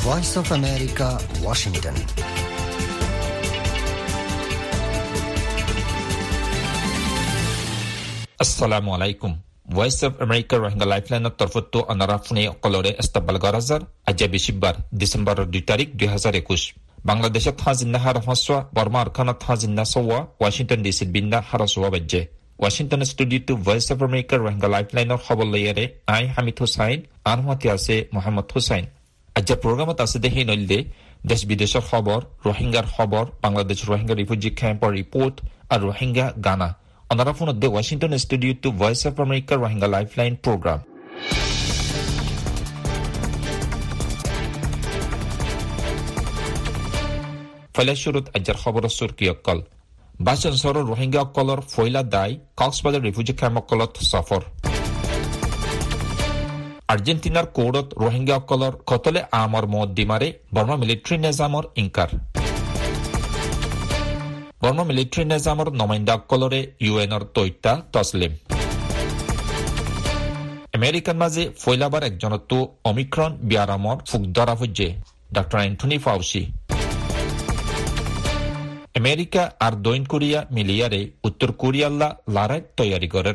Voice of America, Washington. আসসালামু আলাইকুম। Voice of America Rohingya লাইফলাইনের তরফত আনারাফুনে অকলরে ইস্তাকবাল গরাজার আজ বিশিবার ডিসেম্বরের 2 তারিখ 2021 বাংলাদেশত হাজিন্না হারফাসওয়া বর্মা আরখানাত হাজিন্না সওয়া ওয়াশিংটন ডিসির বিন্না হারাসওয়া বাজ্যে Washington studio to voice of America Rohingya লাইফলাইনের খবর লইয়ারে আই হামিদ হুসাইন আনহাতি আছে মোহাম্মদ হুসাইন। আজ প্রোগ্রামত আছে দেখি নইলে দেশ বিদেশের খবর, রোহিঙ্গার খবর, বাংলাদেশ রোহিঙ্গা রিফিউজি ক্যাম্পের রিপোর্ট আর রোহিঙ্গা গানা অনারাফুন the Washington studio to voice of America Rohingya lifeline program. ফলে শুরুত আজের খবর সুরকি অকল বাসর রোহিঙ্গা অকলর ফয়লা দায় কক্সবাজার রিফিউজি ক্যাম্প অকলত সফর। আর্জেন্টিনার কোর্টত রোহিঙ্গা অকলর কতলে আমর মদ্দিমারে বর্মা মিলিটারি নিজামর ইনকার। বর্মা মিলিটারি নিজামর নমাইন্দা অকলরে ইউএনর তৈতা তসলিম। আমেরিকান মাঝে ফয়লাবার একজনতো অমিক্রন বিয়ারামর ফুক ধরা হচ্ছে ডক্টর অ্যান্টনি ফাউসি। আমেরিকা আর দক্ষিণ কোরিয়া মিলিয়ারে উত্তর কোরিয়াল্লা লড়াই তৈয়ারি করের।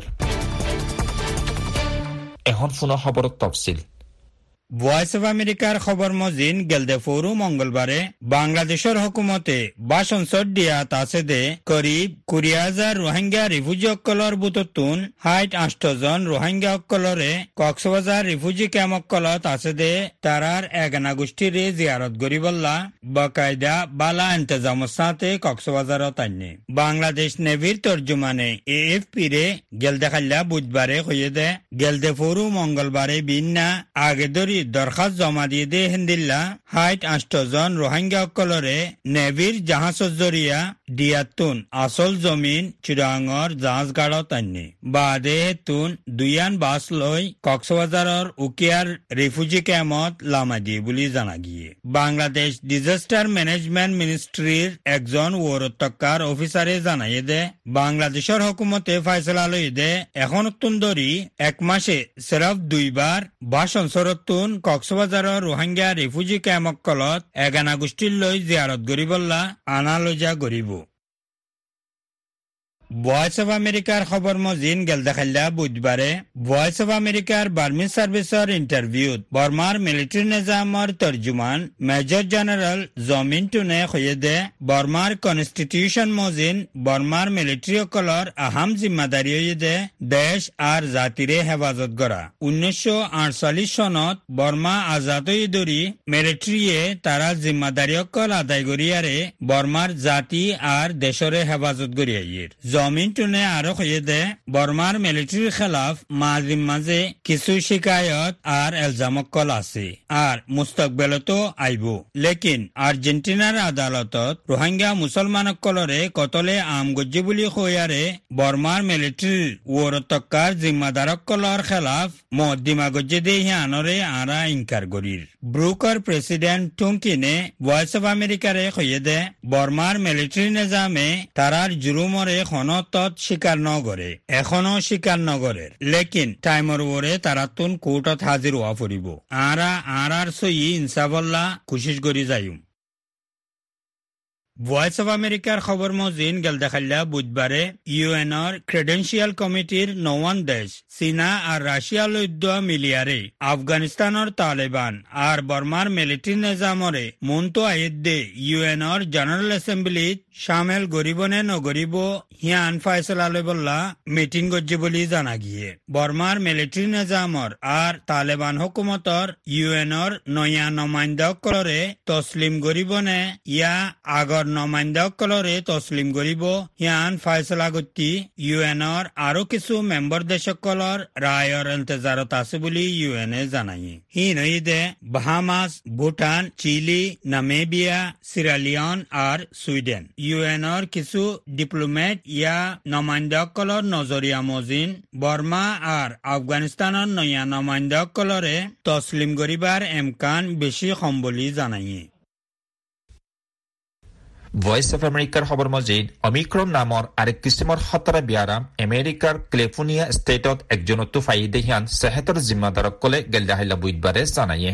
এখন পুনঃ খবর তফসিল। ভয়েস অফ আমেরিকার খবর মজিন গেলদে ফোরু মঙ্গলবারে বাংলাদেশের হুকুমতে বাসনসর দিয়াত আছে দে করিব 20,000 রোহিঙ্গা রিফিউজি অক্কলর বুততুন 68 জন রোহিঙ্গা অক্কলরে কক্সবাজার রিফিউজি ক্যাম্প অক্কলত আছে দে তারার এগানা গোষ্ঠীরে জিয়ারত গরিবল্লা বাকায়দা বালা ইন্তজামর সাথে কক্সবাজারত আননে। বাংলাদেশ নেভির তর্জমানে এএফপি রে গেলদে খাল্লা বুধবারে হয়ে দে গেলদে ফোরু মঙ্গলবারে বিন্না আগে দরি দরখাস্ত জমা দিয়ে দে হিন্দিল্লা 68 জন রোহিঙ্গা অকলরে নেভির জাহাজ জরিয়া দিয়াতুন আসল জমিন চিরাঙর জাহাজ গাড়ত আননি বাদে তুন দুইয়ান বাস লই কক্সবাজারর উকিয়ার রিফিউজি ক্যাম্পত লামা দিয়ে বলে জানা গিয়ে। বাংলাদেশ ডিজাস্টার ম্যানেজমেন্ট মিনিস্ট্রির একজন ওরত্তকার অফিসারে জানাইয়ে দে বাংলাদেশের হুকুমতে ফয়সলা লই দে এখন তুন ধরি 1 মাসে সিরফ 2 বার ভাষণ সরতুন কক্সবাজারের রোহিঙ্গা রিফিউজি ক্যাম্প কলত এগানা গোষ্ঠীর লই জিয়ারত গরিবল্লা আনালোজা গরিব। ভয়েস অফ আমেরিকার খবর মজিন গেল দেখাল্লা বুধবারে ভয়েস অফ আমেরিকার বার্মিজ সার্ভিসের ইন্টারভিউত বর্মার মিলিটারি নিজামর তর্জুমান মেজর জেনারেল জমিন টুনে কয়ে দে বর্মার কনস্টিটিউশন মজিন বর্মার মিলিটারি অকলর আহাম জিম্মাদারি হয়ে দে দেশ আর জাতিরে হেফাজত করা। 1948 সনত বর্মা আজাদ হয়ে দরি মিলিটারিয়ে তারা জিম্মাদারি অকল আদায় করিয়ারে বর্মার জাতি আর দেশরে হেফাজত করিয়াইয়ের। জমিন টুনে আরো কয়ে দে বর্মার মিলিটারির খেলাফ মাঝে মাঝে কিছু শিকায়ত আর এলজামকল আছে আর মুস্তকবেলতো আইব। লেকিন আর্জেন্টিনার আদালতত রোহিঙ্গা মুসলমানকলরে কতলে আম গজ্জি বুলি কয়ারে বর্মার মিলিটারির ওরতকার জিম্মাদারকলর খেলাফ মদ্দিমা গজ্জি দে হিয়ানরে আরা ইনকার গরির। ব্রুকার প্রেসিডেন্ট টুমকিনে ভয়েস অফ আমেরিকারে কয়ে দে বর্মার মিলিটারি নিজামে তারার জুরুমরে তৎ স্বীকার নগরে এখনো স্বীকার নগরের লেকিন টাইমর ওরে তারাতুন কোর্টত হাজির হওয়া পড়িব আর সই ইনসাফল্লা কোশিশ করি যাইম। ভয়েস অফ আমেরিকার খবর মজিন গেল দেখাল্লা বুধবারে ইউএনর ক্রেডেন্সিয়াল কমিটির 9 দেশ চীনা আর রাশিয়া লৈদ্য মিলিয়ারে আফগানিস্তানের তালেবান আর বর্মার মিলিটারি নিজামরে মন্ত আয়েদ দে ইউএনর জেনারেল অ্যাসেম্বলিত শামেল গরিব নে নগরিব হিয়ান ফয়সলা লইবল্লা মিটিং গজ্জি বলি জানা গিয়ে। বর্মার মিলিটারি নিজামর আর তালেবান হুকুমতর ইউএনর নয়া নমাইন্দকলরে তসলিম গরিব নে ইয়া আগর নমাইন্দকলরে তসলিম গরিব হিয়ান ফয়সলা গতি ইউএনর আরো কিছু মেম্বার দেশকলর রায়র ইন্তজারত আছে বলি ইউএনএ জানাই। হি নইদে Bahamas, Bhutan, Chile, Namibia, Sierra Leone আর সুইডেন ইউএনর কিছু ডিপ্লোমেট ইয়া নমাইন্দকলর নজরিয়া মজিন বর্মা আর আফগানিস্তানের নয়া নমাইন্দকলরে তসলিম গরিবার এমকান বেশি কম বলি জানাই। ভয়েস অফ আমেরিকার খবর মজিদ অমিক্রন নামৰ আরেক কিসিমৰ খতৰা বিয়াৰাম আমেৰিকাৰ কেলিফোৰ্নিয়া ষ্টেটত একজনতো ফাইদে হিয়ান সেহেতৰ জিম্মাদাৰক কলে গেলদাহিলা বুধবাৰে জানায়ে।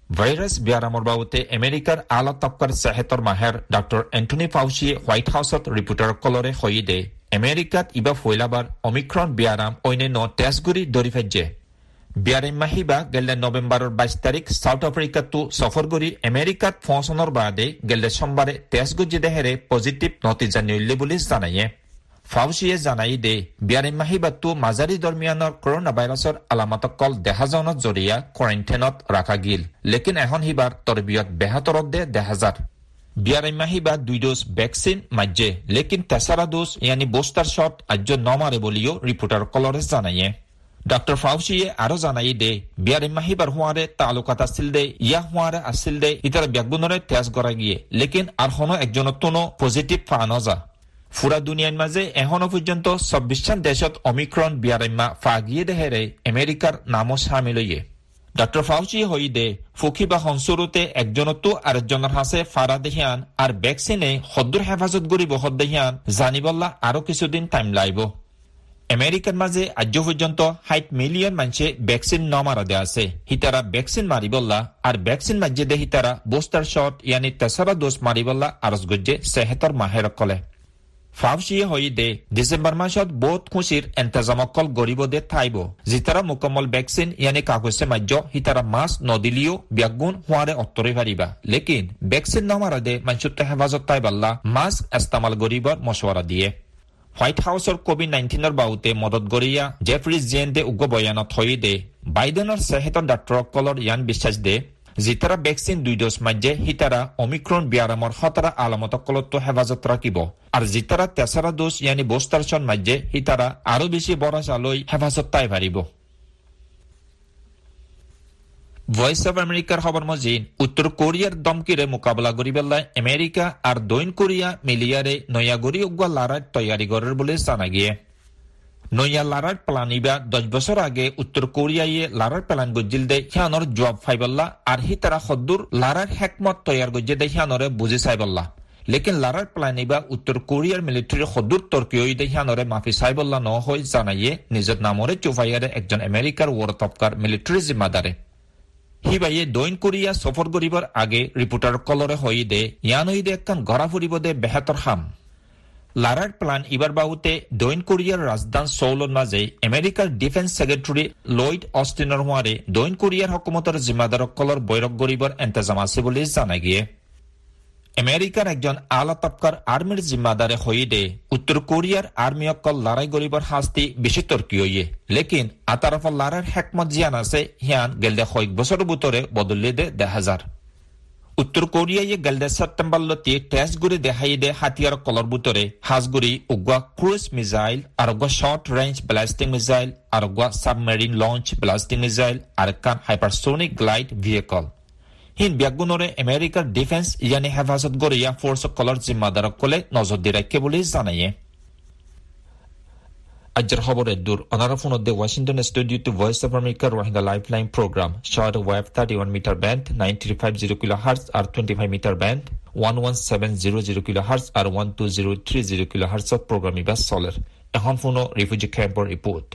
ভাইরাস বিয়ারামৰ বাবতে আমেৰিকাৰ আলা তপকাৰ সেহেতৰ মাহেৰ ডক্টৰ এন্থনি ফাউচিয়ে হোৱাইট হাউচত ৰিপৰ্টাৰ কলৰে হৈদে আমেৰিকাত ইবা ফৈলাবাৰ অমিক্ৰন বিয়াৰাম অন্যান্য টেষ্টগুৰি দৰিফাজ্যে বিয়াৰিম মাহিবা গেলে নৱেম্বৰৰ 22 তাৰিখ সাউথ আফ্ৰিকাতো সফৰ কৰি আমেৰিকাত পৌঁছনৰ বাদে গেলে সোমবাৰে টেষ্টগুজি দেহেৰে পজিটিভ নতিজা নিলে বুলি জানায়ে ফাউচিয়ে জানাই দে বিয়াৰিম মাহিবাতো মাজাৰি দৰমিয়ানৰ কৰোনা ভাইৰাছৰ আলামতকল দেহাজনত জৰিয়া কোৱাৰেণ্টাইনত ৰাখা গিল লেকিন এখন হিবাৰ তৰবিয়ত বেহাতৰত দে দেহাজাৰ বিয়াৰিম মাহিবা 2 ডোজ ভ্যাকসিন মাজ্জে লেকিন তেছাৰা ডোজ ইয়ানি বুস্টাৰ শট আজ্য নমাৰে বুলিও ৰিপৰ্টাৰ কলৰে জানায়ে ডক্টৰ ফাউচিয়ে আৰু জানাই দে বিয়াৰিম মাহিবাৰ হোৱাৰে তালুকাত আছিল দে ইয়া হোৱাৰে আছিল দে ইতাৰ ব্যাগুণৰে টেষ্ট কৰা গিয়ে লেকিন আৰখনো একজনতনো পজিটিভ পা নজা ফুৰা দুনিয়াৰ মাজে এখনো পৰ্যন্ত 26খন দেশত অমিক্ৰন বিয়াৰিমা ফাগিয়ে দেহেৰে আমেৰিকাৰ নামো শামিলয়ে ডক্টৰ ফাউচি হৈদে ফুকিবা হনসুৰুতে একজনতো আরেকজনের হাসে ফারা দেহিয়ান আর ভ্যাকসিনে সদ্দুর হেফাজত করিব হদ্দেহিয়ান জানিবল্লা আরো কিছুদিন টাইম লাইব আমেরিকার মাঝে আজ পর্যন্ত 60 মিলিয়ন মানুষে ভ্যাকসিন নমারা দে আছে হিতারা ভ্যাকসিন মারিবল্লা আর ভ্যাকসিন মাঝে দে হিতারা বুস্টার শট ইয়ানি তেসরা ডোজ মারিবল্লা আরজ গজ্জে সেহেতর মাহের কলে ফাউচিয়ে হৈদে ডিসেম্বর মাসত বহুত খুশির এন্তেজামকল গরিব দে থাইব জিতারা মুকম্মল ভ্যাকসিন ইয়ানি কাগজে মাজ্য হিতারা মাস নদিলিও ব্যাগুন হোয়ারে অত্তরে পারিবা লেকিন ভ্যাকসিন নমারা দে মানুষতে হেফাজত তাইবাল্লা মাস্ক ইস্তেমাল গরিবর মশওয়ারা দিয়ে হোয়াইট হাউসৰ কোভিড-19 বাউতে মদত গৰিয়া জেফ্ৰিজ জেনদে উগ্ৰ বয়ানত হৈদে বাইডেনৰ সেহেতৰ ডাক্তৰসকলৰ ইয়ান বিশ্বাস দে জিতাৰা ভ্যাকসিন 2 ডোজ মাজ্জে হিতাৰা অমিক্ৰন বিয়াৰামৰ খতৰা আলামতকলতো হেফাজত ৰাখিব আৰু জিতাৰা তেছাৰা ডোজ ইয়ানি বুস্টাৰ শট মাজ্জে হিতাৰা আৰু বেছি বৰচালৈ হেফাজত তাই পাৰিব ভয়েস অফ আমেরিকার খবর মজিন উত্তর কোরিয়ার দমকিরে মোকাবেলা করিবেলায় আমেরিকা আর দক্ষিণ কোরিয়া মিলিয়ারে নয়াগরি উগ্র লড়াই তৈয়ারি করার বলে জানা গিয়ে নয়া লড়াই প্লানিবা 10 বছর আগে উত্তর কোরিয়ায় লড়াই প্লান গজিল দে হিয়ানর জবাব ফাইবল্লা আর হিতারা সদ্দুর লড়াই হেকমত তৈয়ার গজে দে হিয়ানরে বুঝি চাইবল্লা লেকিন লড়াই প্লানিবা উত্তর কোরিয়ার মিলিটারি সদ্দুর তর্কিয়ই দে হিয়ানরে মাফি চাইবল্লা ন হয় জানাইয়ে নিজের নামরে চুফাইয়ারে একজন আমেরিকার ওয়ার তপকার মিলিটারি জিম্মাদারে হিবাইয়ে দক্ষিণ কোরিয়া সফর করিবার আগে রিপোর্টার কলরে হইদে ইয়ানইদে একখান গড়া ফুরিব দে বেহাতর হাম লারার প্লান ইবার বাউতে দক্ষিণ কোরিয়ার রাজধানী সৌলর মাঝে আমেরিকার ডিফেন্স সেক্রেটারি লয়েড অস্টিনৰ হোৱাৰে দক্ষিণ কোরিয়ার হকুমতৰ জিম্মাদারক কলর বৈরক গরিবার এন্তেজাম আছে বলে জানা গিয়ে আমেরিকার একজন আলা তপকার আর্মির জিম্মাদারে হইদে উত্তর কোরিয়ার আর্মি অকল লড়াই গরিবার হাস্তি বেশি তর্কিয়ে লেকিন আতারফল লড়াইর হেকমত জিয়ান আছে হিয়ান গেলদে কয়েক বছর ভিতরে বদলে দে 10,000 উত্তর কোরিয়ায় গেলদে সেপ্টেম্বর লতি টেস্ট গুড়ি দেখাই দে হাতিয়ার কলর ভিতরে হাজগুড়ি উগুয়া ক্রুজ মিসাইল আর শর্ট রেঞ্জ ব্লাস্টিং মিসাইল আর সাবমেরিন লঞ্চ ব্লাস্টিং মিসাইল আর কান হাইপারসোনিক গ্লাইড ভেহিকল হিন ব্যাগুনরে আমেরিকার ডিফেন্স ইয়ানি হেফাজত গরিয়া ফোর্স কলর জিম্মাদারক কলে নজর দি রাখে বলে জানাইয়ে আজর খবরের দূর অনারা ফোনদে Washington studio to voice of America Rohingya lifeline program short wave 31 metre band 9350 kilohertz আর 25 মিটার ব্যান্ড 11700 কিলোহার্টজ আর 12030 কিলোহার্টজ প্রোগ্রাম ইবা চলের এখন ফোনো রিফিউজি ক্যাম্পৰ রিপোর্ট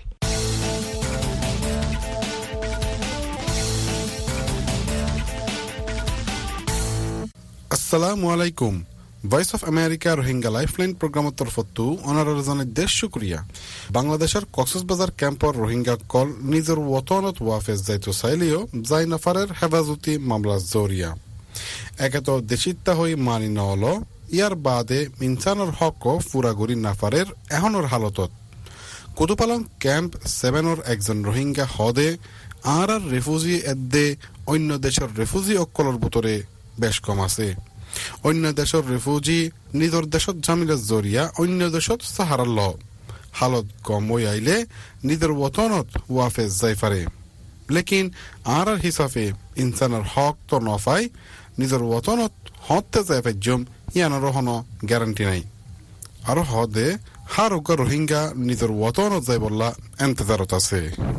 আসসালামু আলাইকুম voice of America Rohingya lifeline প্রোগ্রামের তরফতো অনারাজনের দেশ শুক্রিয়া বাংলাদেশের কক্সবাজার ক্যাম্পর রোহিঙ্গা কল নিজের ওতনত ওয়াফেজ যাইতো চাইলেও যাই নফারের হেফাজতি মামলা জরিয়া একেত দেশিত্তা হই মানি নল ইয়ার বাদে ইনসানের হক ফুরাগুড়ি নাফারের এখনের হালতত কুতুপালং ক্যাম্প 7 একজন রোহিঙ্গা হদে আর রেফুজি এদে অন্য দেশের রেফুজি অকলর ভিতরে বেশ কম আছে অন্য দেশের রেফুজি নিজের দেশত জামিলের জরিয়া অন্য দেশত সাহারার ল হালত কম হয়ে আইলে নিজের ওতনত ওয়াফেজ যাই পারে লেকিন আর হিসাবে ইনসানের হক তো নফাই নিজের ওতনত হতে যাই পাইজম ইয়ানোর হনো গ্যারান্টি নাই আর হদে হার উগা রোহিঙ্গা নিজের ওতনত যাই বললা এন্তেজারত আছে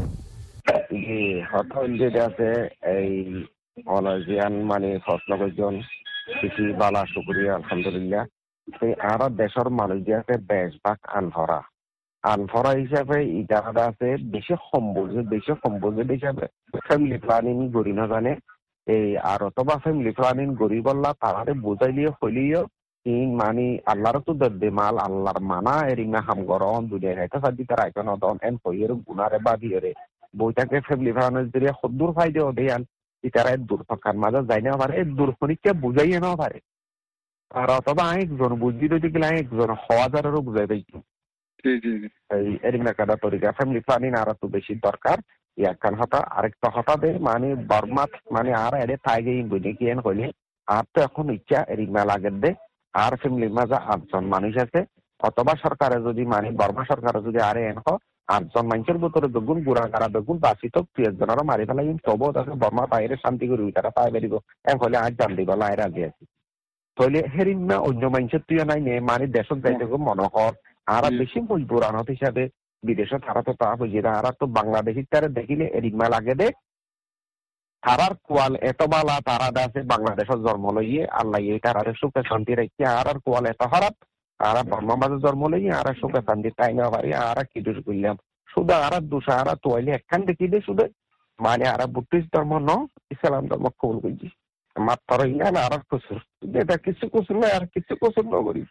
আছে এই অনাজিয়ান মানে ফসলজন কৃষি বালা শুক্রিয়া আলহামদুলিল্লাহ আর দেশের মানুষ যে আছে বেশভাগ আনফরা হিসাবে ইটারা আছে বেশি সম্বোধ হিসাবে ফ্যামিলি প্ল্যানিং করি না জানে এই আর অথবা ফ্যামিলি প্ল্যানিং গরিবল্লা তারারে বুঝাইলিয়ে হইলিও ইন মানি আল্লাহর তো দে মাল আল্লাহর মানা এরিমা হাম গরন দুনিয়া এটা সাদি তারা এখন দন এন কইয়ের গুনারে বাদিরে বইটাকে ফ্যামিলি প্ল্যানের জরিয়া খুদুর ফাইদে ওদেয়ান ইতারা দূর থাকার মাঝে যাই না পারে দূর ফনিকে বুঝাইয়ে না পারে আর অথবা একজন বুঝি যদি গেলে একজন হাজারেরও বুঝাই দেয় এই এরিমা কাদা তরিকা ফ্যামিলি প্ল্যানিং আর তো বেশি দরকার ইয়াকান হতা আরেকটা হঠাৎ মানে বর্মাত মানে আর এড়ে থাইগে বুঝে কি এন হইলে আর তো এখন ইচ্ছা এরিমা লাগে দে আর ফ্যামিলির মাঝে 8 জন মানুষ আছে অথবা সরকারে যদি মানে বর্মা সরকারে যদি আরে এন 8 জন মানুষের ভিতরে বেগুন গুড়া গাড়া বেগুন বাসিত 3 জনেরও মারি ফেলাই তবুও তাকে বর্মা বাইরে শান্তি করি তারা পাই বেরিব এন হলে 8 জন দিব লাই রাজি আছে তাহলে হেরিমা অন্য মানুষের তুই নাই নে মানে দেশত যাইতে মনোহর আর বেশি মজবুর আনত হিসাবে বিদেশত তারা তো তা বুঝি আর তো বাংলাদেশি তারা দেখিলে এরিমা লাগে দে তারার কোয়াল এত বালা তারা আছে বাংলাদেশের জন্ম লইয়ে আল্লাহ তারা সুখে শান্তি রেখে আর কোয়াল এত খারাপ আর বর্মা মাঝে জন্ম লইয়ে আর সুখে শান্তি তাই না পারি আর কি দোষ করলাম শুধু আর দোষ আর তোয়াইলে একখান দেখি দে শুধু মানে আর বুদ্ধিস্ট ধর্ম ন ইসলাম ধর্ম কবুল করছি মাত্র ইয়ান আর কুসুর এটা কিছু কুসুর নয় আর কিছু কুসুর ন করি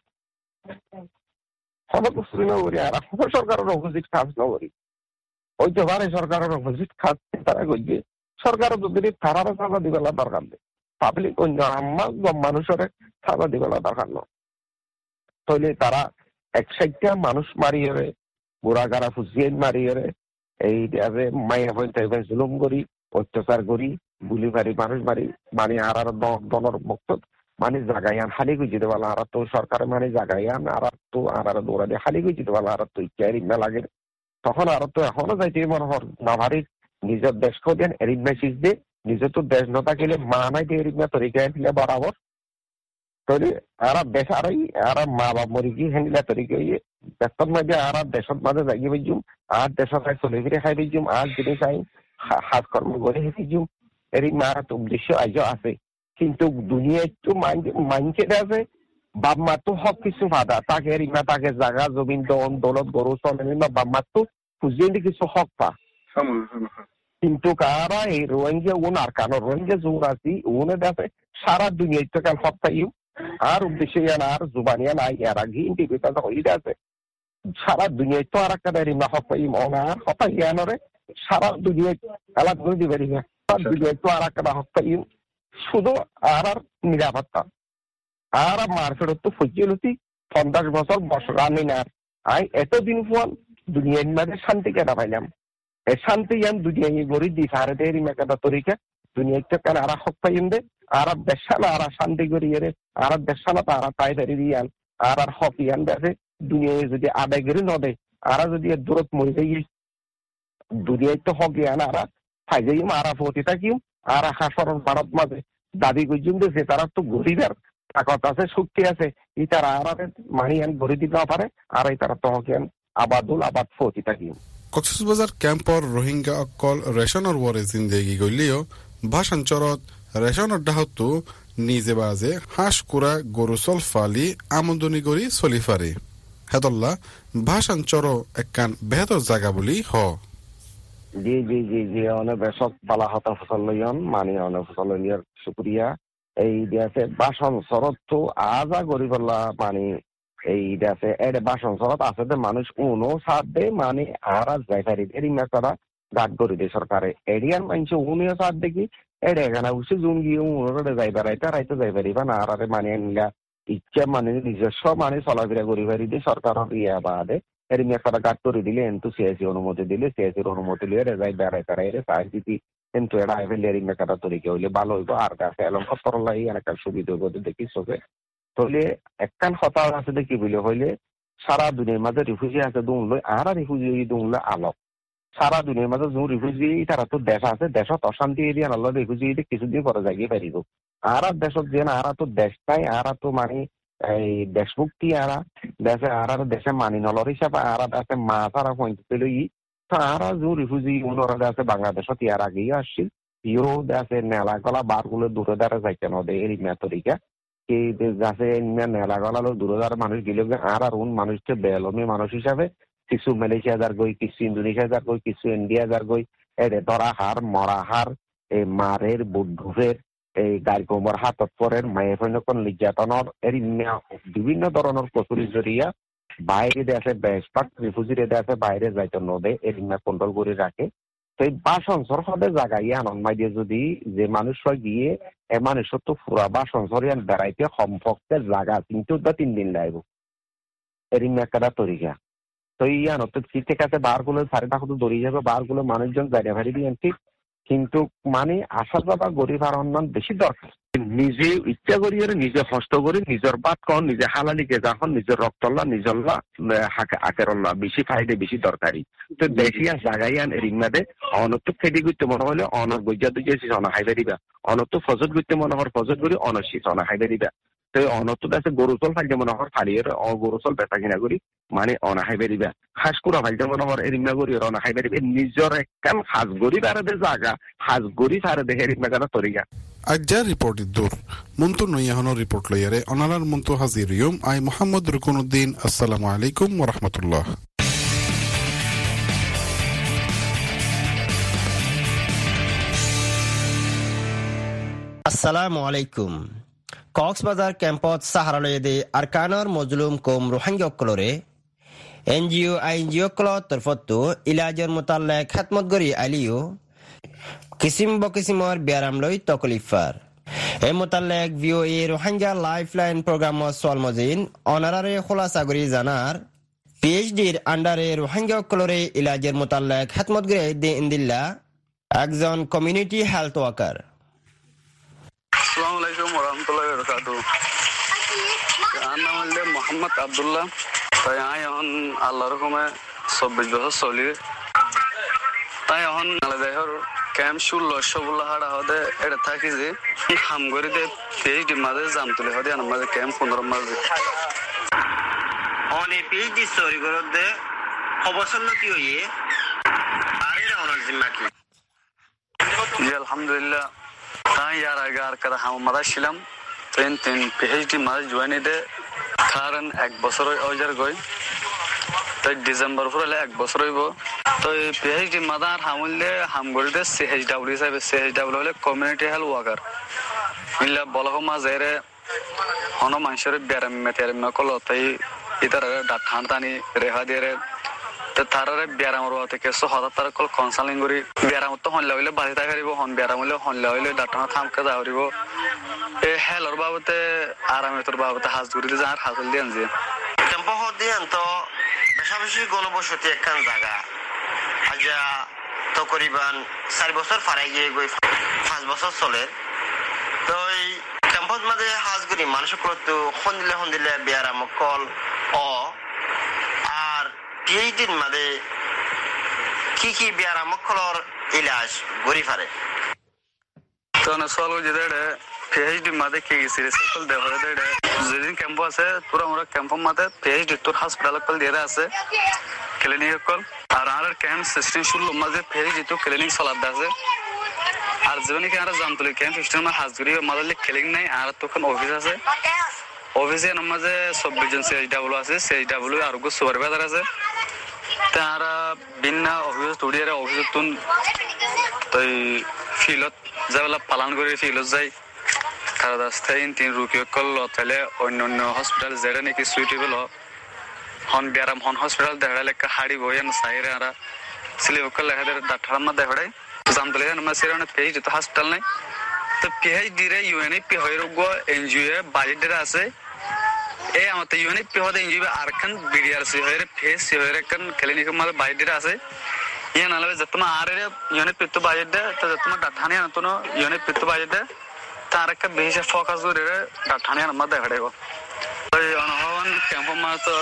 সব কুসুর ন করি আর সরকারের অপোজিট কাজ ন করি ওই তো বারে সরকারের অপোজিট কাজ তারা করছে সরকার যদি তারারও সাজা দিবেলা দরকার নেই পাবলিক অন্য আমার মানুষের সাজা দিবেলা দরকার নয় তাহলে তারা 160টা মানুষ মারিয়ে বুড়া গাড়া ফুসিয়ে মারিয়ে এই মাইয়া পঞ্চায়েত জুলুম করি অত্যাচার করি গুলি মারি মানুষ মারি মানে আর দলের মুক্ত মানে জাগাইয়ান খালি গুজি দেওয়ালা আর তো সরকারের মানে জাগাইয়ান আর তো আর দৌড়া দিয়ে খালি গুজি দেওয়ালা আর তো ইচ্ছাই না লাগে তখন আর তো এখনো যাইতে মনে হর না ভারি নিজের দেশকে দেন এরিমা শিখ দে নিজে তো দেশ না থাকিলে মা নাই দিয়ে এরিমা তরিকা দিলে বরাবর তাহলে আর দেশ আর মা বাপ মরি গিয়ে হেনিলা তরিকা দেশের মাঝে আর দেশের মাঝে জাগি বেজুম আর দেশের খাই চলে ফিরে খাই বেজুম আর জিনিস আই হাত কর্ম করে হেঁটেজুম এরিমা আর তো উদ্দেশ্য আজ আছে কিন্তু দুনিয়ায় তো মাইন্ডসেট আছে বাপ মা তো সব কিছু বাধা তাকে এরিমা তাকে জাগা জমিন দৌলত গরু চলে বাপ মা তো খুঁজিয়ে কিছু হক পা কিন্তু কারা এই রোহিঙ্গা আর কারণ রোহিঙ্গা জোর আছি উনে দেখে সারা দুনিয়ায় তো কাল হপ্তাহ আর উদ্দেশ্য আর জুবানিয়া নাই আর ঘিনটি বেকার হয়ে আছে সারা দুনিয়ায় তো আর একটা রিমা হপ্তাহ আর হপ্তাহ জ্ঞানরে সারা দুনিয়ায় আলাদা করে দিবে রিমা সারা দুনিয়ায় তো আর একটা হপ্তাহ শুধু আর নিরাপত্তা আর মার্কেট তো ফজিলতি 50 বছর বছর আমি না আই এতদিন ফোন দুনিয়ার মাঝে শান্তি কেনা পাইলাম শান্তি ইয়ান দুনিয়া গড়ি দি সারে দেরি মেকাদা তরিকা দুনিয়া তো কেন আর হক পাইম দে আর দেশালা আর শান্তি করি রে আর দেশালা তারা তাই ধরে দিয়ান আর হক ইয়ান দে দুনিয়ায় যদি আদায় করে ন দে আর যদি দূরত মরে যাই দুনিয়ায় তো হক ইয়ান আর ফাই যাই আর ফতি থাকিম আর হাসর ভারত মাঝে দাবি করছুন যে তারা তো গরিবের তাকত আছে শক্তি আছে ই তারা আর মানি ইয়ান গড়ি দিতে পারে আর এই তারা তো হক ইয়ান আবাদুল আবাদ ফতি থাকিম কক্সবাজার ক্যাম্পর রোহিঙ্গা অকল রেশনের ওয়ারে জিন্দেগি গলিও ভাষাঞ্চলত রেশনের ডাহতো নিজে বাজে হাঁস কুড়া গরু চল ফালি আমদনি করি চলি ফারে হেদল্লা ভাষাঞ্চর একখান বেহতর জায়গা বলি হ জি জি জি জি অনেক বেশক বালা হতা ফসল লইয়ন মানে অনেক ফসল লইয়ার শুক্রিয়া এই দিয়াছে বাসন শরৎ তো আজা গরিবল্লা মানে এই আছে এর বাসন শরৎ আছে যে মানুষ উনো সাথ দে মানে আর যাইতারি এরিমা করা গাট করে দে সরকারে এরিয়ার মানুষ উনিও সাথ দেখি এর এখানে উসে জুন গিয়ে উনোরে যাইবার রাইতে যাইবারিবা না আর মানে নিলা ইচ্ছা মানে নিজস্ব মানে চলাফেরা করি পারি দিয়ে সরকারের ইয়া বাদে এরিমা করা গাট করে দিলে কিন্তু সিএসি অনুমতি দিলে সিএসির অনুমতি লিয়ে যাই বেড়াই তারা এর সাহায্য কিন্তু এরা আইফেল এরিমা করা তরিকা হইলে ভালো হইব আর কাছে এলম কতরলাই একটা সুবিধা হইব দেখি চোখে তাহলে একখান কথা আছে দেখি বলে হইলে সারা দুনিয়ার মাঝে রিফিউজি আছে দুংলো আর রিফিউজি দুংলো আলোক সারা দুনিয়ার মাঝে যে রিফিউজি তারা তো দেশ আছে দেশত অশান্তি এরিয়া আল্লাহ রিফিউজি কিছুদিন পরে জাগিয়ে পারিব আর দেশত যে আর তো দেশ নাই আর তো মানে এই দেশমুক্তি আর দেশে আর দেশে মানি নলর হিসাবে আর আছে মাছ আর পঞ্চায়েত লই তো আর যে রিফিউজি উনরা আছে বাংলাদেশত ইয়ার আগেই আসছিল ইও আছে নেলা গলা বারগুলো দূরে দ্বারা যাইতে নদে এরিমা তরিকা কি গাছে নেলা গলালো দূরদার মানুষ গেলে আর উন মানুষকে বেলমি মানুষ হিসাবে কিছু মালয়েশিয়া যার গই কিছু ইন্দোনেশিয়া যার গই কিছু ইন্ডিয়া যার গই এড়ে ধরা হার মরা হার এই মারের বুদ্ধুফের এই গাড়ি কোমর হাতত পরের মায়ের হইনকন নির্যাতনের বিভিন্ন ধরনের কচুরি জড়িয়া বাইরে দেশে বেশপাক রিফিউজিরে দেশে বাইরে যাইতে নদে এরিমা কন্ট্রোল করে রাখে। তো এই বাসনসর হদে জায়গায় আনন্দ মাইদিয়ে যদি যে মানুষ গিয়ে এ মানুষের তো পুরা বাসনসর বেড়াইতে সম্পর্কে জায়গা 3 দিন লাগবে এরিমা একটা তরিকা। তো ইয়ানো তো ঠিক আছে বারগুলো 4.5 দৌড়িয়ে যাবে, বারগুলো মানুষজন জায়গা ভারি দিয়ে ঠিক, কিন্তু মানে আসা যাবা গরিব আর অন্যান্য বেশি দরকার। নিজে ইচ্ছা করি নিজে কষ্ট করি নিজের বাদ কন নিজে হালালিকে যখন নিজের রক্তল্লা নিজল্লা আকেরল্লা বেশি ফাইদে বেশি দরকারি। তো দেশি আর জাগাইয়ান রিমাদে অনত্য খেদি করতে মনে হলে অনর গজ্জা দুই অনা খাইবে দিবা, অনত্য ফজত করতে মনে হর ফজত করি অনশীত অনা খাইবে দিবা। তো অনত্য আছে গরু চল ফাইতে মনে হর ফালিয়ে গরু চল বেচা কিনা করি মানে অনা খাইবে দিবা, খাস কুড়া ফাইতে মনে হর এরিমা করি অনা খাইবে দিবে। নিজের একখান হাজ গরি বারে জাগা হাজ গরি ফারে দেখে এরিমা কাটা তরিকা আজ্জার রিপোর্ট দূর মন্তু নইয়াহনের রিপোর্ট লইয়ারে অনারার মন্তু হাজির ইয়ুম আই মোহাম্মদ রুকনুদ্দিন। আসসালামু আলাইকুম ওয়া রাহমাতুল্লাহ। আসসালামু আলাইকুম। কক্সবাজার ক্যাম্পত সাহারালয়দে আরকানর মজলুম কোম রোহিঙ্গা অক্কলরে এনজিও আইনজিও কলত তরফতো ইলাজর মুতাল্লাক খাতমত গরি আলিও কিসিম বকিসিমর বিয়ারাম লই তকলিফার এ মুতাল্লাক ভিওএ রোহিঙ্গা লাইফলাইন প্রোগ্রাম সলমজিন অনারারে খোলাসা গরি জানার পিএইচডির আন্ডারে রোহিঙ্গা অক্কলরে ইলাজের মুতাল্লাক খাতমত গরি দে ইন্দিল্লা একজন কমিউনিটি হেলথ ওয়ার্কার। আসসালামু আলাইকুম ওয়া রাহমাতুল্লাহি ওয়া বারাকাতুহু। আমার নাম হলো মোহাম্মদ আব্দুল্লাহ। তাই আমি এখন আল্লাহর হুকুমে 24 বছর চলি। তাই এখন দেহর ক্যাম্প 16 হাড়া হদে এটা থাকি যে হাম করে দে পিএইচডি মাঝে জাম তুলে হদে আমার মাঝে ক্যাম্প 15 মাঝে অনে পিএইচডি সরি করে দে অবসন্ন কি হইয়ে আর এটা ওনার জিম্মা কি? জি আলহামদুলিল্লাহ। তাই यार আগে আর কারা হাম মারা ছিলাম তিন পিএইচডি মাঝে জয়েন দে কারণ 1 বছর ওইজার গই তাই ডিসেম্বর ফুরালে 1 বছর হইব। তো এই পিএইচডি মাদার হামুললে হাম করে দে সিএইচডব্লিউ হিসাবে সিএইচডব্লিউ হলে কমিউনিটি হেলথ ওয়ার্কার ইল্লা বলহ মাঝেরে হন মানুষের ব্যারাম মেতের নকল তাই ইতার ডাক্তার তানি রেহা দিয়ে তো তারারে ব্যারাম রোয়া থেকে হঠাৎ তার কল কাউন্সেলিং করি ব্যারাম তো হনলে হইলে বাড়ি থাকারিব হন ব্যারাম হইলে হনলে হইলে ডাক্তার থামকে যাওয়ারিব এই হেলর বাবতে আরামের বাবতে হাজ ঘুরি দিয়ে যার হাজল দিয়ে আনছি ক্যাম্প দিয়েন তো বেশি গণবসতি একখান জায়গা আজা তকরিবান 4 বছর ফারাই গিয়ে গই 5 বছর চলে। তো এই ক্যাম্পত মাঝে হাজ করি মানুষের তো হন্দিলে ব্যারাম কল ও আর পিএইচডির মাঝে কি ব্যারাম কলর ইলাজ গরি ফারে তো না সলভ যেটা পিএইচডি মাঝে কি সিরিয়াস কল দেওয়া হয় দেড়ে যেদিন ক্যাম্প আছে পুরো আমরা ক্যাম্পের মাঝে পিএইচডি তোর হসপিটাল কল দিয়ে আছে ক্লিনিক কল আর আর ক্যাম্প সিস্টেম শুরু মাঝে পিএইচডি তো ক্লিনিক চলার আছে আর যেমন কি আমরা জানতো ক্যাম্প সিস্টেম হাজগুড়ি মাঝে ক্লিনিক নাই আর তখন অফিস আছে অফিসে মাঝে 24 জন সিএইচডব্লিউ আছে সিএইচডব্লিউ আর গো সুপারভাইজার আছে তারা ভিন্ন অফিস তুড়িয়ে অফিস তুন তাই ফিলত যাওয়ালা পালন করে ফিলত যাই কারো রাস্তায় 3 রুপি কল তাহলে অন্য হসপিটাল যেটা নাকি সুইটেবল হন ব্যারাম হন হসপিটাল দেখা লেখা হাড়ি বইয়েন সাইরে আরা সিলেবকল লেখা ডাক্তার মা দেখাড়াই জানতলে আমরা সেরানে পিএইচডি তো হসপিটাল নাই তো পিএইচডি রে ইউএনএপি হয়রোগ এনজিও বাজেট আছে এই আমাদের ইউএনএপি হদে এনজিও আরখান বিডিআরসি হয়রে ফেস হয়রে কান ক্লিনিক মধ্যে বাজেট আছে ইয়া নালে যতমা আরে ইউএনএপি তো বাজেট দে তো যতমা ডাক্তারনি আনতনো ইউএনএপি তো বাজেট দে তার একটা বেশি ফোকাস করে ডাক্তারনি আনমা দেখাড়াইব। ওই অনহন ক্যাম্প মা তো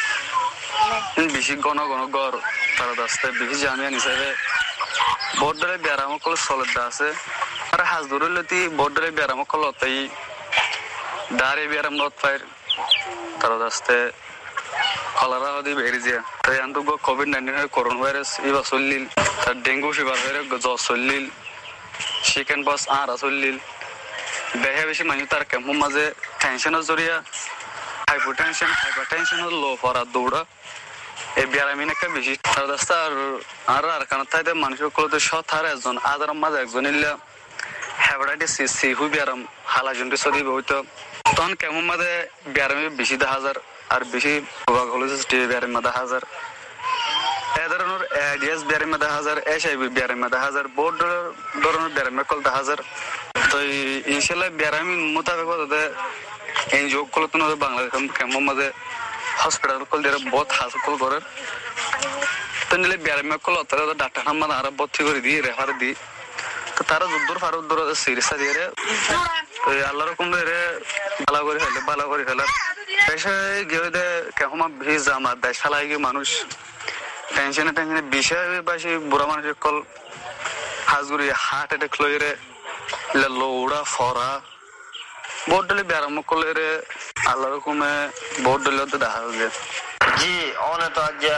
বেশি গণ গড় তার রাস্তায় বেশি জামিয়া হিসাবে বর্ডারে ব্যারাম কল সলদা আছে আর হাজ দূরলতি বর্ডারে ব্যারাম কল তাই দাঁড়ে ব্যারাম লত ফাইর তার রাস্তায় কলারা হদি বেড়ে যায় তাই আন্তঃ কোভিড-19 হয়ে করোনা ভাইরাস এবার চললিল তার ডেঙ্গু ফিভার হয়ে জ্বর চললিল চিকেন পক্স আর চললিল বেহে বেশি মানুষ তার ক্যাম্পের মাঝে টেনশনের জড়িয়া হাইপারটেনশন লো ফরা দৌড়া এই ব্যারামিন একটা বেশি রাস্তা আর কারণ তাইতে মানুষের কলতে সৎ একজন আদার মাঝে একজন ইল্লা হেপাটাইটিস সি হুই ব্যারাম হালাজনটি সদি হইতো তখন কেমন মাঝে ব্যারামি বেশি 10,000 আর বেশি টিউবারকুলোসিস ব্যারাম 10,000 এ ধরনের এডিএস ব্যারাম 10,000 এইচআইভি ব্যারাম 10,000 বহুত ধরনের ব্যারাম কল 10,000 তো ইনশাআল্লাহ ব্যারামি মোতাবেক হতে এনজিও কলতে বাংলাদেশ কেমন মাঝে হসপিটাল কল দিয়ে বহুত হাসপাতাল করে তো নিলে ব্যারামে কল তারা ডাক্তার হাম্মাদ আর ভর্তি করে দিই রেফার দিই তো তারা দূর ফারুক দূর চিকিৎসা দিয়ে তো আল্লাহ রকম ভালো করে ফেলে ভালো করে ফেলার পেশায় গিয়ে কেমন ভিজ আমার দেশ চালাই গিয়ে মানুষ টেনশনে বিষয় বাসি বুড়া মানুষের কল হাজগুড়ি হার্ট অ্যাটাক লইরে লৌড়া ফরা বহুত ডলি ব্যারাম করলে আল্লাহ রকমে বহুত ডলি দেখা যায় জি অনেক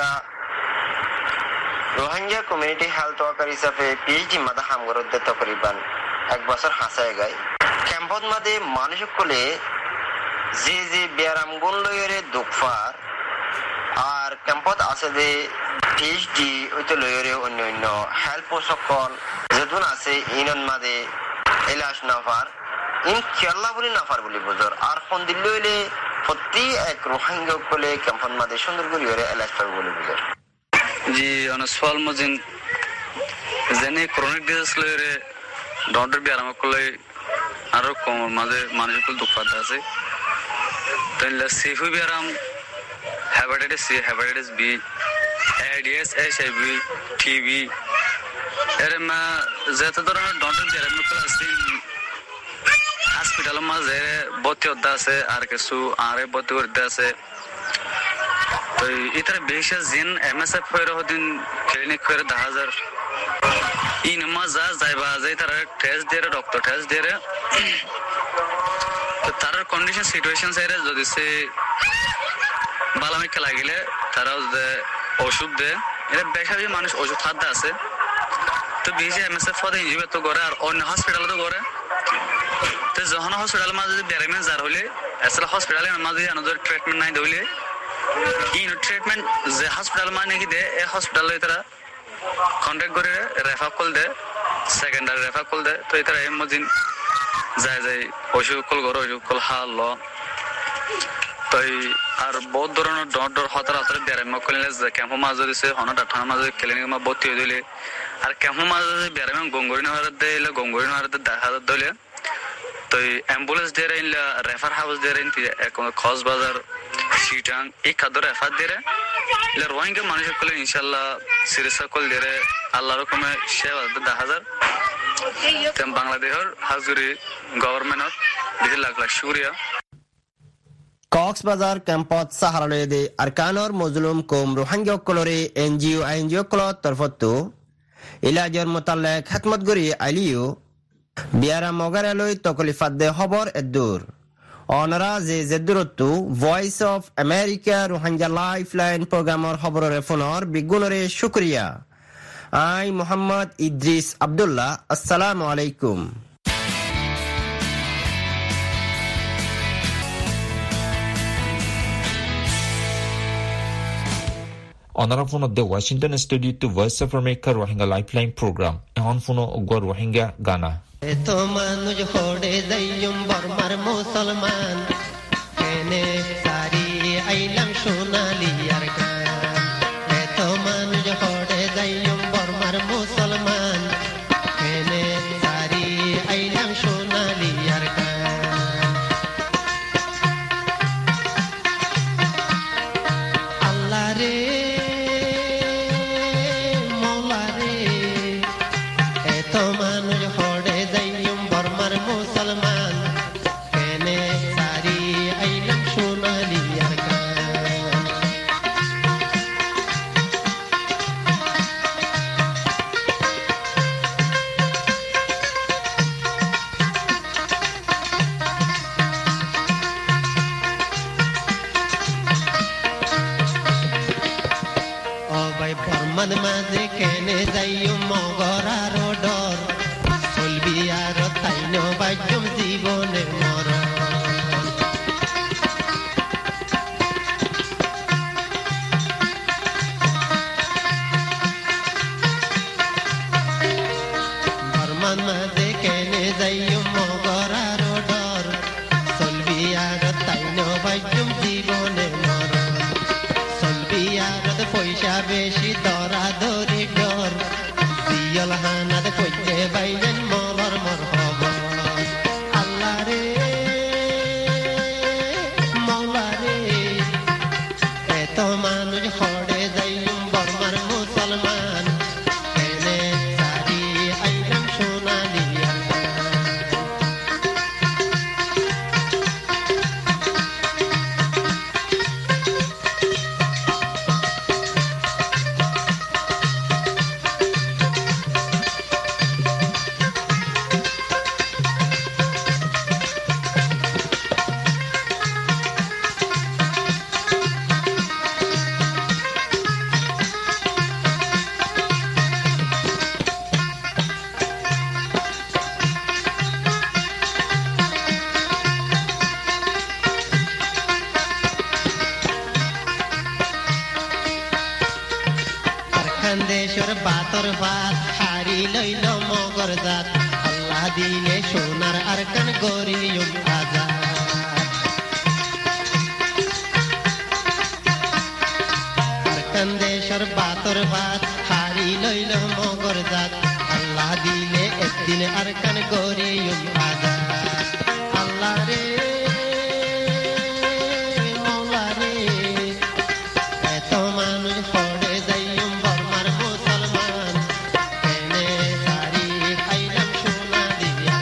রোহিঙ্গা কমিউনিটি হেলথ ওয়ার্কার হিসাবে পিএইচডি মাদা হামগরদ্দে তকরিবান 1 বছর হাসায় গায় ক্যাম্পত মাদে মানুষ কলে যে ব্যারাম গুণ লইরে দুঃখার আর ক্যাম্পত আছে যে পিএইচডি ওইতে লইরে অন্য হেল্প সকল যেতুন আছে ইনন মাদে এলাশ নাফার ইন কেরলা বলি নাফার বলি বুঝর আর ফোন দিল হইলে প্রতি এক রোহিঙ্গা কলে ক্যাম্পত মাদে সুন্দর করে এলাশ পার বলি বুঝর জি অনসফল মজিন জেনে ক্রনিক ডিজিজ লইরে ডক্টর ব্যারাম কলে আরো কম মাঝে মানুষের দুঃখ আছে তাহলে সিফু ব্যারাম hepatitis C hepatitis B AIDS HIV TB এর যত ধরনের ডক্টর ব্যারাম কলে আছে হসপিটালের মাঝে ভর্তি হতে আছে আর কিছু আরে ভর্তি করতে আছে তো ইতার বেশি জিন এমএসএফ হয়ে হদিন ক্লিনিক করে 10,000 ইন মাজা যাইবা যাই তারা টেস্ট দিয়ে ডক্টর টেস্ট দিয়ে তো তার কন্ডিশন সিচুয়েশন সাইরে যদি সে বালামিকে লাগিলে তারা ওষুধ দেয় এটা বেশি মানুষ ওষুধ খাদ্য আছে তো বেশি এমএসএফ পদে ইনজিও তো করে আর অন্য হসপিটালে তো করে তো যখন হসপিটালের মাঝে যদি ব্যারামে যার হলে আসলে হসপিটালের মাঝে আমাদের ট্রিটমেন্ট নাই দিলে ইন ট্রিটমেন্ট যে হসপিটাল মানে কি দে এই হসপিটালে তারা কন্ট্যাক্ট করে রেফার কল দে সেকেন্ডারি রেফার কল দে তো তারা এই মদিন যায় ওষুধ কল করে ওষুধ কল হাল তো আর বহুত ধরনের ডর হতার হাতের ব্যারাম করলে ক্যাম্প মাঝে দিছে হনা ডাক্তার মাঝে ক্লিনিক মা ভর্তি হয়ে দিলে আর ক্যাম্প মাঝে ব্যারাম গঙ্গরি নেওয়ার দিলে গঙ্গরি নেওয়ার দেখা দিলে তো অ্যাম্বুলেন্স দিয়ে রেফার হাউস দিয়ে কক্সবাজার সিটাং এই খাদ্য রেফার দিয়ে রোহিঙ্গা মানুষের করলে ইনশাল্লাহ চিকিৎসা কল দিয়ে আল্লাহ রকমে সেবা 10,000 বাংলাদেশের হাজুরি গভর্নমেন্টত বেশি লাখ লাখ শুক্রিয়া কক্সবাজার ক্যাম্পত সাহারালয়দে আরকানর মজলুম কোম রোহিঙ্গা কলরে এনজিও কলত তরফতো ইলাজর মোতাল্লেক খাতমত গরি আলিও বিয়ারা মগারালয় তকলিফাত দে খবর এদুর অনরা যে জেদুরত্তু voice of America Rohingya lifeline প্রোগ্রামর খবরের ফোনর বিগুণরে শুক্রিয়া আই মোহাম্মদ ইদ্রিস আব্দুল্লাহ আসসালামু আলাইকুম Onara phone of the Washington studio to Voice of America Rohingya Lifeline program. On phone of Rohingya Ghana. To manuj hode dayum barmar musalman kene sari ailam shonali yarka to manuj hode dayum barmar musalman kene sari ailam shonali yarka Allah re mola re to manuj hode dayum barmar musalman kene sari ailam shonali yarka Obai barman maze kene dayum mogora rodor solbi aro taino bajum জীবনে মরণ man maze kene zayyum mogorar odor solbi arot taino bajum জীবনে মরণ solbi arot পয়সা বেশি দরা দরি ডর দিয়ল হানাদ কইতে bylane মলর মরহবা আল্লাহ রে মওলা রে এত মানুষ হড়ে যাইম বর্মার মুসলমান কেনে সারি আইলাম সোনালিয়া দেশের বাতর ভাত হারি লইল মগর জাত আল্লাহ দিলে সোনার আরকান গরিয়ম আজাদ আরকান দেশের বাতর ভাত হারি লইল মগর জাত আল্লাহ দিলে একদিন আরকান গরিয়ম আজাদ আল্লাহ রে মওলা রে এত মানুষ পড়ে যাইম বর্মার মুসলমান কেনে সারি আইলাম সোনালিয়া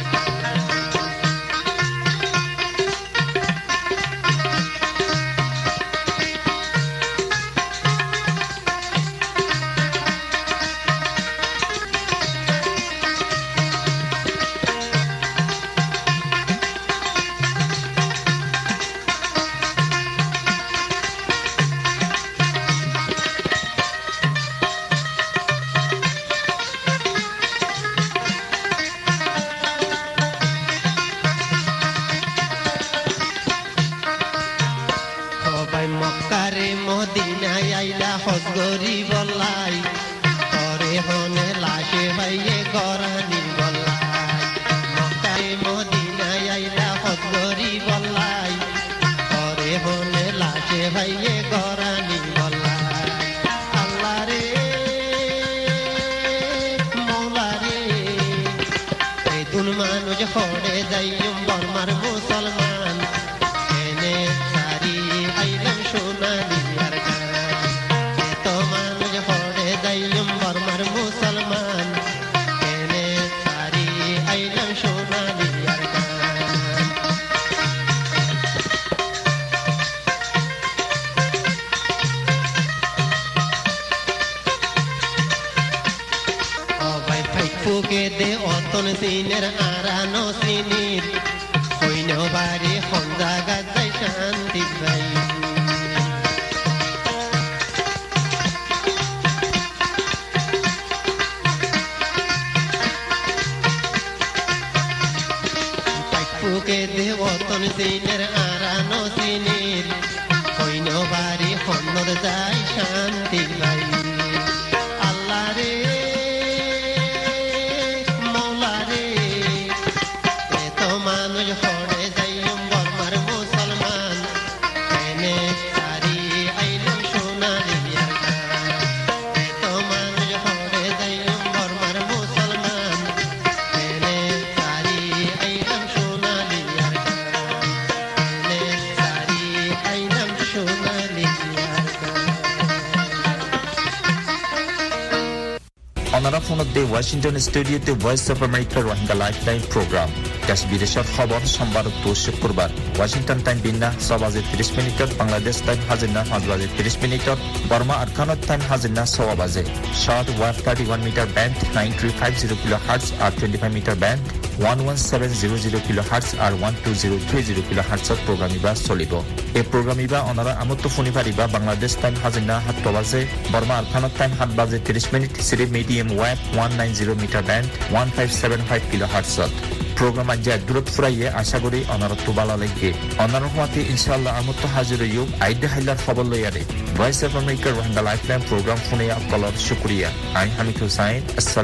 সবাই মক্কারে মদিনায় আইলা হজ গরি বলাই তরে হনে লাশে ভাইয়ে গরানি বলাই মক্কারে মদিনায় আইলা হজ গরি বলাই তরে হনে লাশে ভাইয়ে গরানি বলাই আল্লাহ রে মওলা রে এই দুন মানুষ হড়ে যাইম বর্মার মুসলমান কেনে সারি আইলাম সোনালিয়ার গান এত মানুষ হড়ে যাইম বর্মার মুসলমান কেনে সারি আইলাম সোনালিয়ার গান অবাই ফাইফুকে দে অতন সিনের আরানো সিনির হইন বাড়ি হন জাগা যাই শান্তি ভাই ফাইফুকে দে অতন সিনের আরানো সিনির হইন বাড়ি হন যাই শান্তি ভাই আল্লাহ রে মওলা রে এত মানুষ হড়ে যাইম বর্মার মুসলমান কেনে সারি আইলাম সোনালিয়ার গান এত মানুষ হড়ে যাইম বর্মার মুসলমান কেনে সারি আইলাম সোনালিয়ার গান কেনে সারি আইলাম সোনালিয়ার গান অনারা ফোনতে ওয়াশিংটন স্টুডিওতে voice of America Rohingya lifeline programme দেশ বিদেশের খবর সোমবার ও শুক্রবার ওয়াশিংটন টাইম বিন্না 6 বাজে 30 মিনিটত বাংলাদেশ টাইম হাজিনা 5 বাজে 30 মিনিটত বর্মা আরকানত টাইম হাজিনা 6 বাজে short wave 31 metre band 9350 kilohertz আর 25 মিটার ব্যান্ড 11700 কিলোহার্টজ আর 12030 কিলোহার্টজত প্রোগ্রাম ইবা চলিব এই প্রোগ্রাম ইবা অনারা আমত ফোনি পারিবা বাংলাদেশ টাইম হাজিনা 7 বাজে বর্মা আরকানত টাইম 7 বাজে 30 minute Siri medium wave 190 metre band 1575 কিলোহার্টজত program anja durut furaiye asha kori onaratto bala lege onar hwati inshallah amutto hazir yub aide hailar khabar loyare voice of america rohingya lifeline program phone ya kolor shukriya ai hamid hussain